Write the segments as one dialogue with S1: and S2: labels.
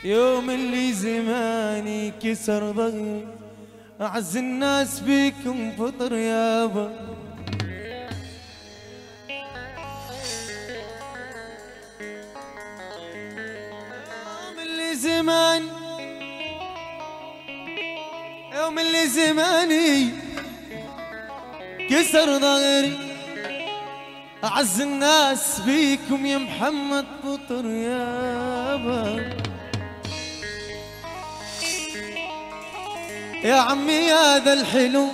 S1: يوم اللي زماني كسر ظهري، أعز الناس بيكم فطر يابا. يوم اللي زماني كسر ظهري، أعز الناس بيكم يا محمد فطر يابا. يا عمي هذا الحلو،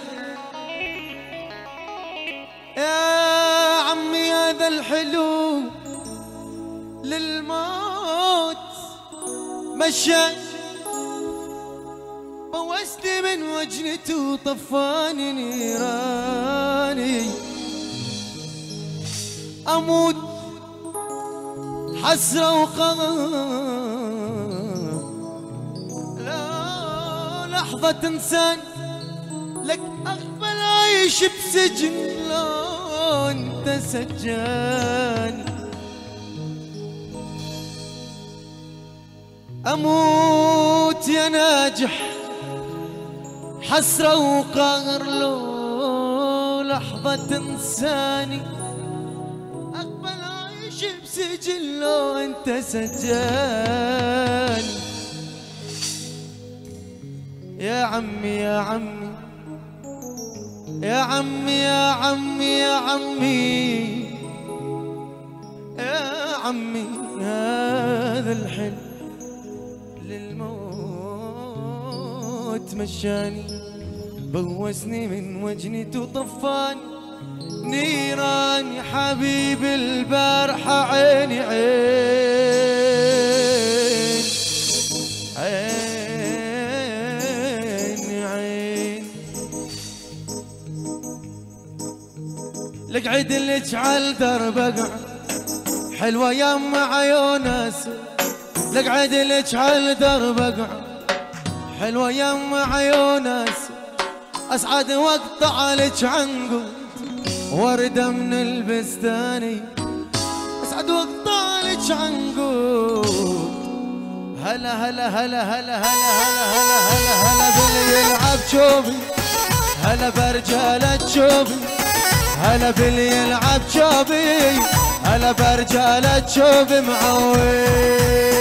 S1: يا عمي هذا الحلو للموت مشى، فوزني من وجنته وطفاني نيراني. أموت حسرة وقهر، لا لحظة إنسان لك أغفل عايش بسجن لو أنت سجاني. أموت يا ناجح حسرة وقهر، لو لحظة إنساني أقبل عايش بسجن لو أنت سجاني. يا عمي يا عمي يا عمي يا عمي يا عمي يا عمي هذا الحلم للموت مشاني، بوسني من وجنتي وطفاني نيران. يا حبيب البارحة عيني عين عيني عين، لك عدلك على درب اقع حلوة يم عيوناس، لك عدلك على درب اقع حلوة يم عيوناس. اسعد وقت طالك عنقود وردة من البستاني، اسعد وقت طالك عنقود. هلا هلا هلا هلا هلا هلا هلا هلا هلا باللي يلعب شوبي، هلا برجالة شوبي، هلا باللي يلعب شوبي، هلا برجالة شوبي معوي.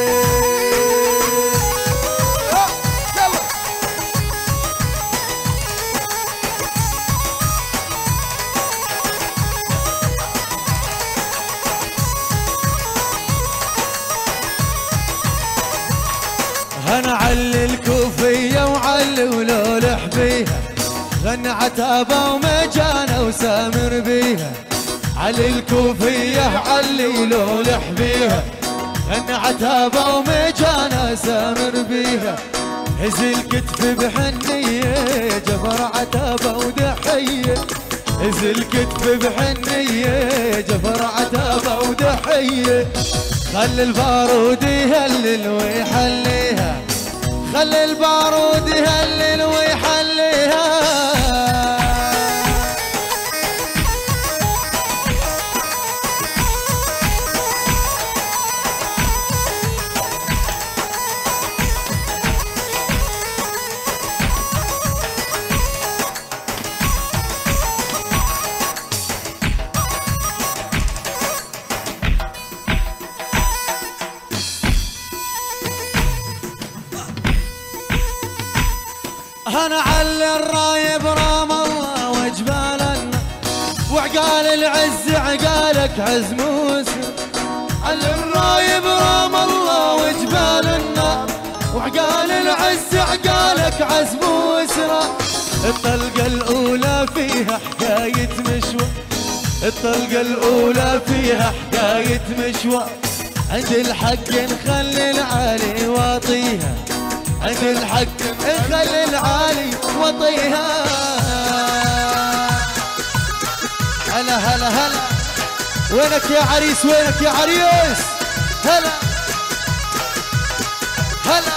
S1: أنا علي الكوفية وعلي ولولح بيها، غنى عتابة ومجانة وسامر بيها. علي الكوفية علي ولولح بيها، غنى عتابة ومجانة سامر بيها. هز الكتف بحنية جفر عتابة ودحية، هز الكتف بحنية جفر عتابة ودحية. خلي البارود يهلل ويحليها، خلي البارود يهلل ويحليها. أنا علي الرايب رام الله وجبالنا، وعقال العز عقالك عز موسى. علي الرايب رام الله وجبالنا، وعقال العز عقالك عز موسى. الطلقة الأولى فيها حكاية مشوى، الطلقة الأولى فيها حكاية مشوى. عند الحق نخلي العالي واطيها، عند الحق نخلي العالي وطيها. هلا هلا هلا، وينك يا عريس وينك يا عريس؟ هلا هلا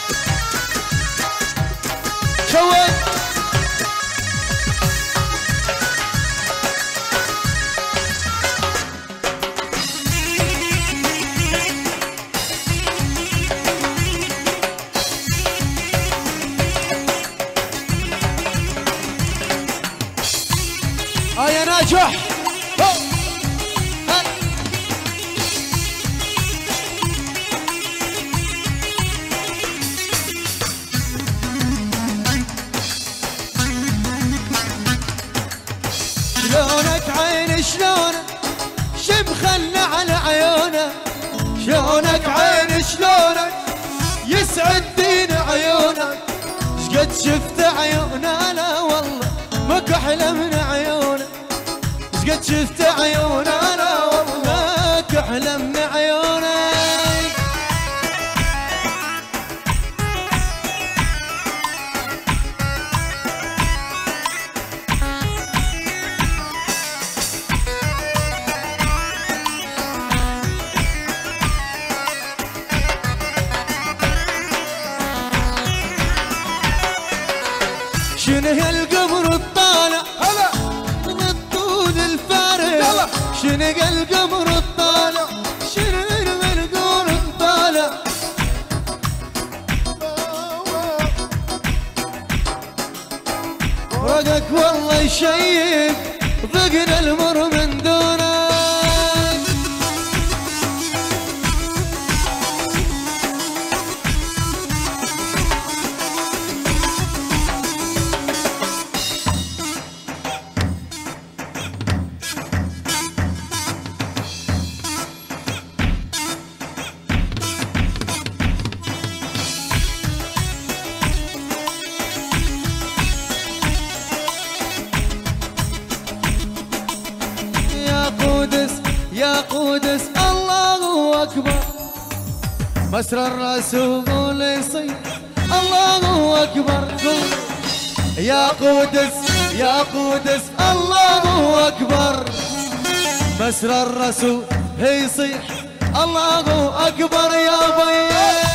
S1: شوي. نجح. شلونك عين شلونك شمخلنا على عيونه، شلونك عين شلونك يسعد دين عيونك، شقد شفت عيونا لا والله ماكو احلى من عيونك، شقد شفت عيونا لا والله ماكو احلى من عيونك. شنو هالقمر الطالع هلا من الطول الفارغ، شنو هالقمر الطالع، شنو هالقمر الطالع، رقك والله يشيب ضقنا المر من دونك. يا قدس الله أكبر، مسر الرسول يصيح الله أكبر. يا قدس يا قدس الله أكبر، مسر الرسول يصيح الله أكبر يا بي.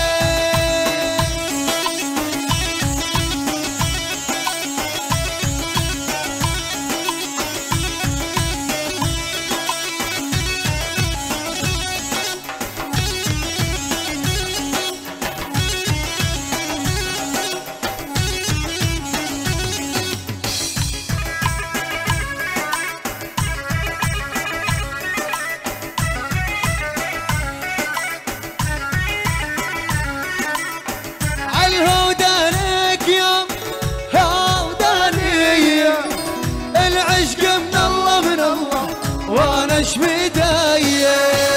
S1: وانا ايش بدايه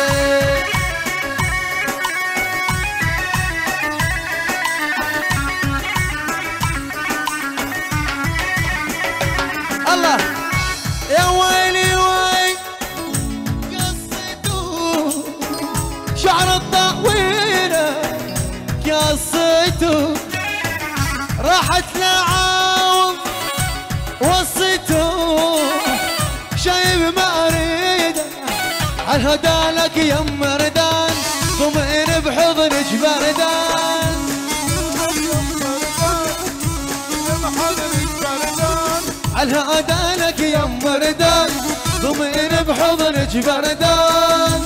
S1: الله يا ويلي ويل قصته شعر الطويله قصته راحت لعاوم وصيته شايب ما اريده عالهدالك يا مردان ضمئن بحضنك بردان عالهدالك يا مردان ضمئن بحضنك بردان.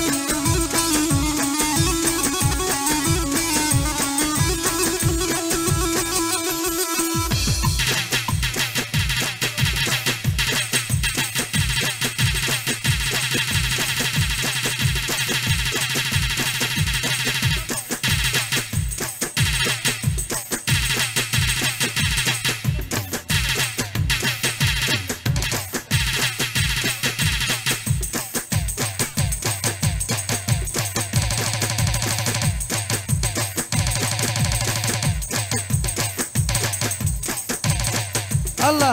S1: الله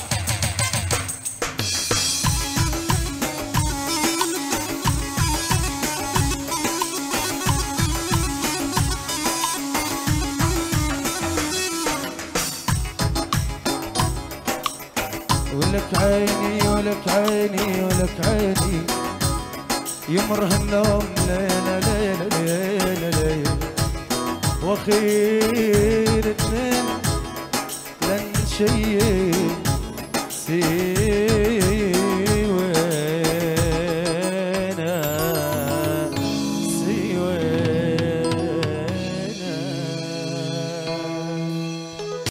S1: ولك عيني ولك عيني ولك عيني يمره النوم ليلة ليلة ليلة ليلة واخير اثنين لن شيء سير